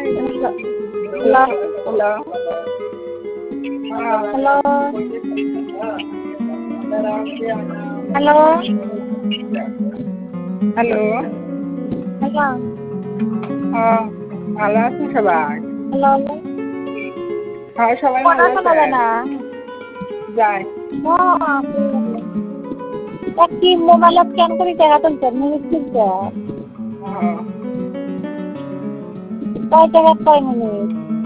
Hello hello. Hello hello hello. Hello ভালো আছেন সবাই? হ্যালো হ্যাঁ, সবাই কথা ভালো শোনা আছে। যায় না। যাই। কি মোবাইল স্ক্যান করে টাকা তুলছেন মিনিট তুলছেন হ্যাঁ। কয় টাকা কয় মিনিট